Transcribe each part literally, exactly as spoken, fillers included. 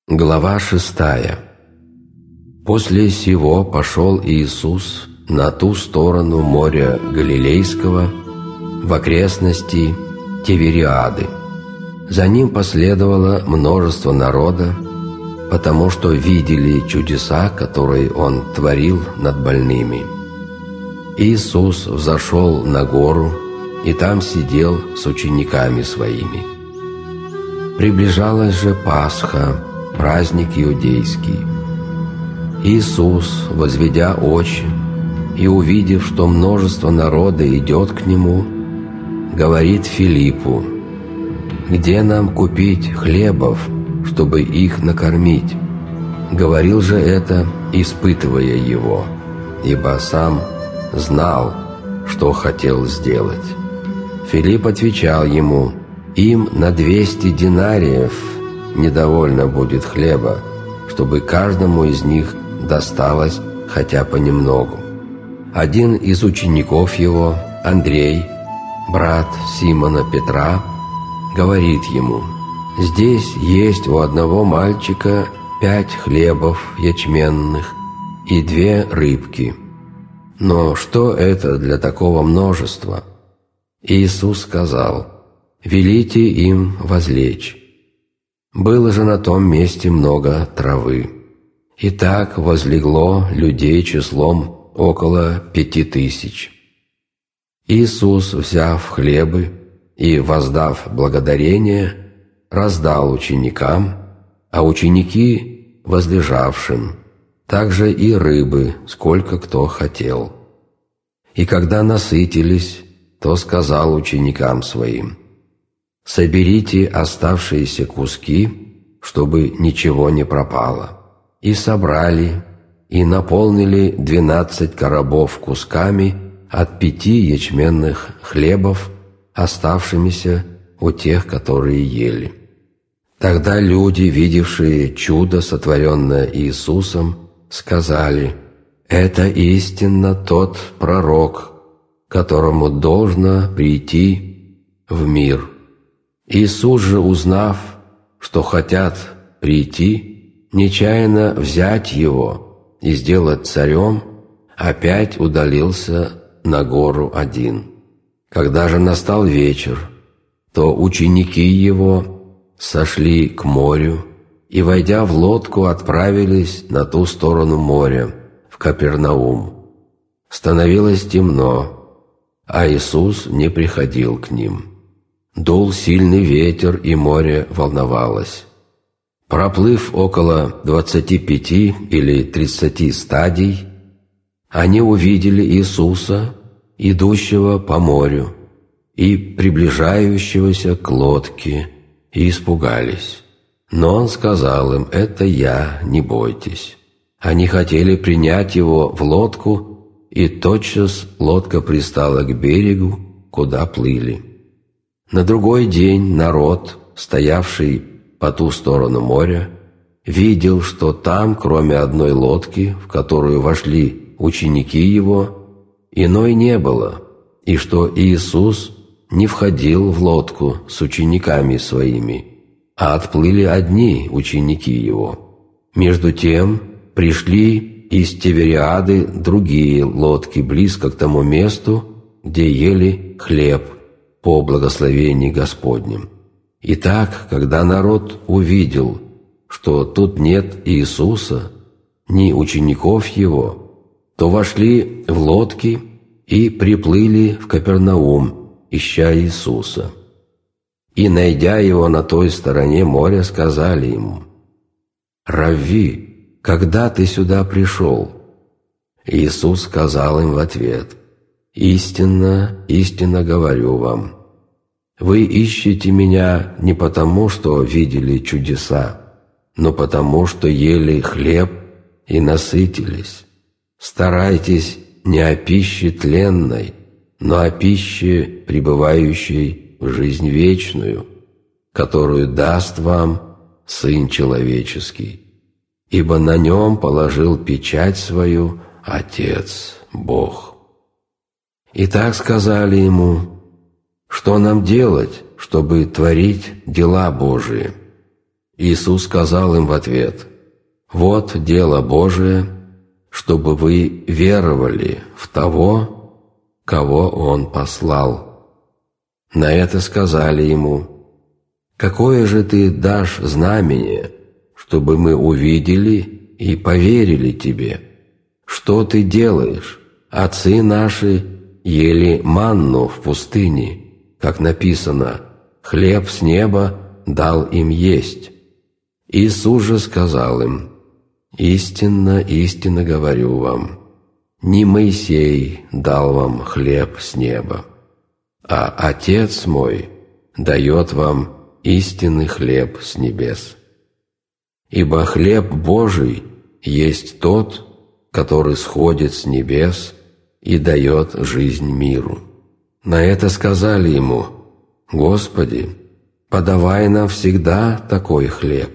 Глава шестая. После сего пошел Иисус на ту сторону моря Галилейского, в окрестности Тивериады. За ним последовало множество народа, потому что видели чудеса, которые Он творил над больными. Иисус взошел на гору и там сидел с учениками Своими. Приближалась же Пасха, праздник иудейский. Иисус, возведя очи и увидев, что множество народа идет к Нему, говорит Филиппу: «Где нам купить хлебов, чтобы их накормить?» Говорил же это, испытывая Его, ибо Сам знал, что хотел сделать. Филипп отвечал Ему: «Им на двести динариев недовольно будет хлеба, чтобы каждому из них досталось хотя понемногу». Один из учеников Его, Андрей, брат Симона Петра, говорит Ему: «Здесь есть у одного мальчика пять хлебов ячменных и две рыбки. Но что это для такого множества?» Иисус сказал: «Велите им возлечь». Было же на том месте много травы. И так возлегло людей числом около пяти тысяч. Иисус, взяв хлебы и воздав благодарение, раздал ученикам, а ученики возлежавшим, также и рыбы, сколько кто хотел. И когда насытились, то сказал ученикам Своим: «Соберите оставшиеся куски, чтобы ничего не пропало». И собрали, и наполнили двенадцать коробов кусками от пяти ячменных хлебов, оставшимися у тех, которые ели. Тогда люди, видевшие чудо, сотворенное Иисусом, сказали: «Это истинно тот пророк, которому должно прийти в мир». Иисус же, узнав, что хотят прийти, нечаянно взять Его и сделать царем, опять удалился на гору один. Когда же настал вечер, то ученики Его сошли к морю и, войдя в лодку, отправились на ту сторону моря, в Капернаум. Становилось темно, а Иисус не приходил к ним. Дул сильный ветер, и море волновалось. Проплыв около двадцати пяти или тридцати стадий, они увидели Иисуса, идущего по морю и приближающегося к лодке, и испугались. Но Он сказал им: «Это Я, не бойтесь». Они хотели принять Его в лодку, и тотчас лодка пристала к берегу, куда плыли. На другой день народ, стоявший по ту сторону моря, видел, что там, кроме одной лодки, в которую вошли ученики Его, иной не было, и что Иисус не входил в лодку с учениками Своими, а отплыли одни ученики Его. Между тем пришли из Тивериады другие лодки близко к тому месту, где ели хлеб по благословении Господнем. Итак, когда народ увидел, что тут нет Иисуса, ни учеников Его, то вошли в лодки и приплыли в Капернаум, ища Иисуса. И, найдя Его на той стороне моря, сказали Ему: «Равви, когда Ты сюда пришел?» Иисус сказал им в ответ: «Истинно, истинно говорю вам, вы ищете Меня не потому, что видели чудеса, но потому, что ели хлеб и насытились. Старайтесь не о пище тленной, но о пище, пребывающей в жизнь вечную, которую даст вам Сын Человеческий, ибо на Нем положил печать свою Отец Бог». Итак сказали Ему: «Что нам делать, чтобы творить дела Божии?» Иисус сказал им в ответ: «Вот дело Божие, чтобы вы веровали в того, кого Он послал». На это сказали Ему: «Какое же Ты дашь знамение, чтобы мы увидели и поверили Тебе? Что Ты делаешь? Отцы наши ели манну в пустыне, как написано: хлеб с неба дал им есть». Иисус же сказал им: «Истинно, истинно говорю вам, не Моисей дал вам хлеб с неба, а Отец мой дает вам истинный хлеб с небес. Ибо хлеб Божий есть тот, который сходит с небес и дает жизнь миру». На это сказали Ему: «Господи, подавай нам всегда такой хлеб».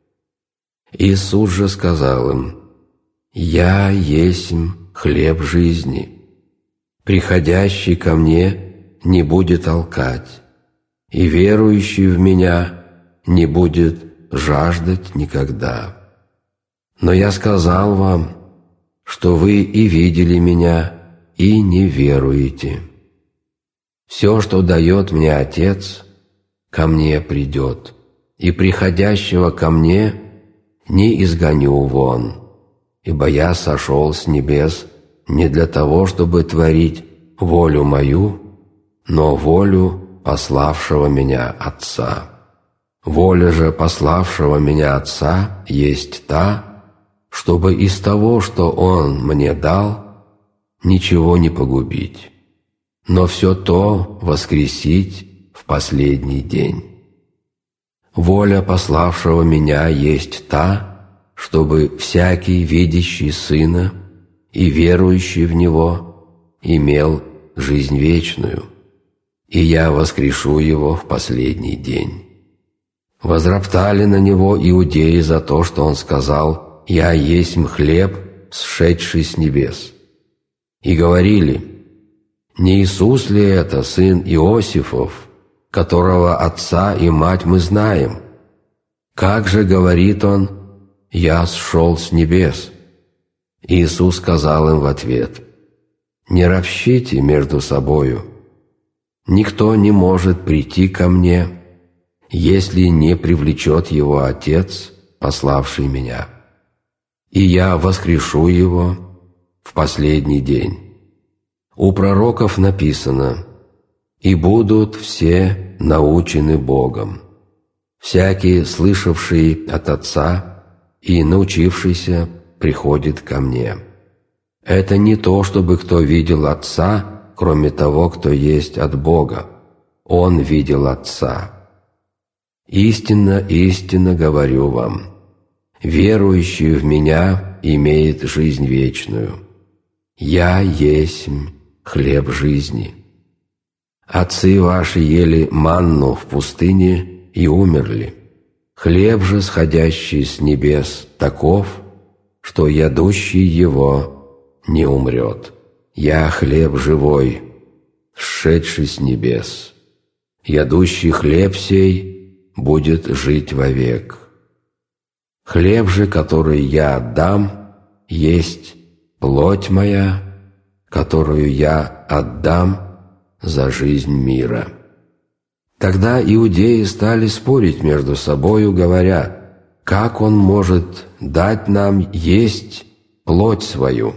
Иисус же сказал им: «Я есмь хлеб жизни. Приходящий ко мне не будет алкать, и верующий в Меня не будет жаждать никогда. Но я сказал вам, что вы и видели Меня, и не веруете. Все, что дает Мне Отец, ко Мне придет, и приходящего ко Мне не изгоню вон, ибо я сошел с небес не для того, чтобы творить волю Мою, но волю пославшего Меня Отца. Воля же пославшего Меня Отца есть та, чтобы из того, что Он Мне дал, ничего не погубить, но все то воскресить в последний день. Воля пославшего Меня есть та, чтобы всякий, видящий Сына и верующий в Него, имел жизнь вечную, и Я воскрешу его в последний день». Возроптали на Него иудеи за то, что Он сказал: «Я есмь хлеб, сшедший с небес». И говорили: «Не Иисус ли это, сын Иосифов, которого отца и мать мы знаем? Как же, говорит Он, я сшел с небес?» Иисус сказал им в ответ: «Не ропщите между собою. Никто не может прийти ко Мне, если не привлечет его Отец, пославший Меня. И я воскрешу его в последний день. У пророков написано: «И будут все научены Богом. Всякий, слышавший от Отца и научившийся, приходит ко Мне». Это не то, чтобы кто видел Отца, кроме того, кто есть от Бога. Он видел Отца. Истинно, истинно говорю вам, верующий в Меня имеет жизнь вечную. Я есмь хлеб жизни. Отцы ваши ели манну в пустыне и умерли. Хлеб же, сходящий с небес, таков, что ядущий его не умрет. Я хлеб живой, сшедший с небес. Ядущий хлеб сей будет жить вовек. Хлеб же, который я отдам, есть плоть моя, которую я отдам за жизнь мира». Тогда иудеи стали спорить между собою, говоря: «Как Он может дать нам есть плоть свою?»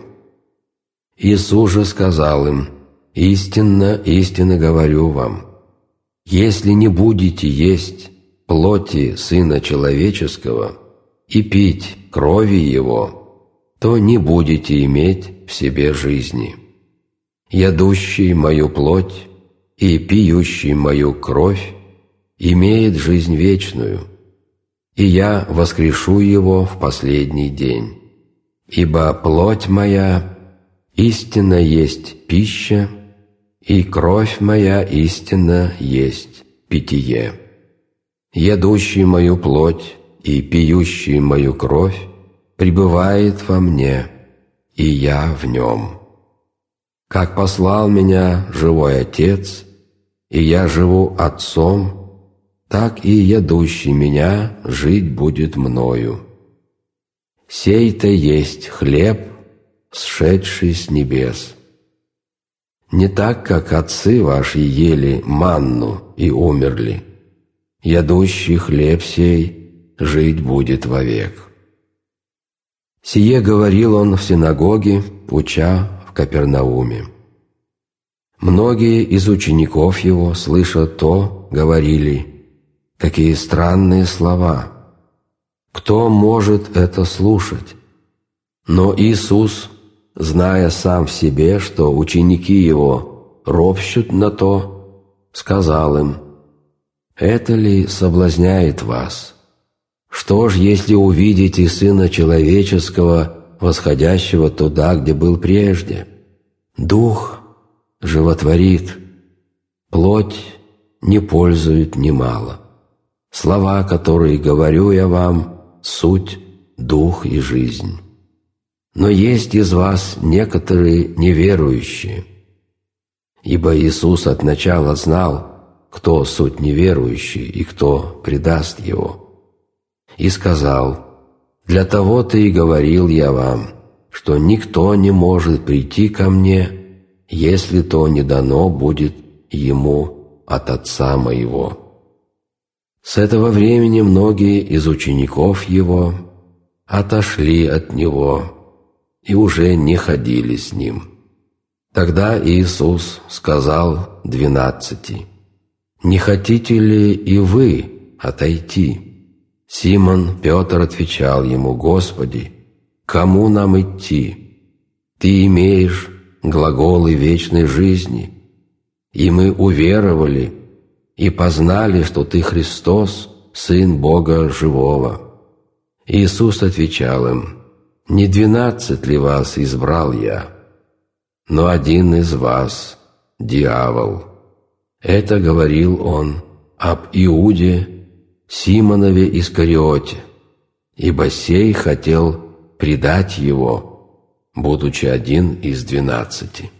Иисус же сказал им: «Истинно, истинно говорю вам, если не будете есть плоти Сына Человеческого и пить крови Его, то не будете иметь в себе жизни. Ядущий мою плоть и пьющий мою кровь имеет жизнь вечную, и я воскрешу его в последний день. Ибо плоть моя истинно есть пища, и кровь моя истинно есть питье. Ядущий мою плоть и пьющий мою кровь пребывает во мне, и я в нем. Как послал меня живой Отец, и я живу Отцом, так и ядущий меня жить будет мною. Сей-то есть хлеб, сшедший с небес. Не так, как отцы ваши ели манну и умерли. Ядущий хлеб сей жить будет вовек». Сие говорил он в синагоге, уча в Капернауме. Многие из учеников его, слыша то, говорили: «Какие странные слова! Кто может это слушать?» Но Иисус, зная сам в себе, что ученики его ропщут на то, сказал им: «Это ли соблазняет вас? Что ж, если увидите Сына Человеческого, восходящего туда, где был прежде? Дух животворит, плоть не пользует немало. Слова, которые говорю я вам, суть, дух и жизнь. Но есть из вас некоторые неверующие». Ибо Иисус от начала знал, кто суть неверующий и кто предаст Его. И сказал: «Для того-то и говорил я вам, что никто не может прийти ко мне, если то не дано будет ему от Отца моего». С этого времени многие из учеников его отошли от него и уже не ходили с ним. Тогда Иисус сказал двенадцати: «Не хотите ли и вы отойти?» Симон Петр отвечал ему: «Господи, кому нам идти? Ты имеешь глаголы вечной жизни, и мы уверовали и познали, что Ты Христос, Сын Бога Живого». Иисус отвечал им: «Не двенадцать ли вас избрал я? Но один из вас – дьявол». Это говорил он об Иуде, Симонове Искариоте, ибо сей хотел предать его, будучи один из двенадцати.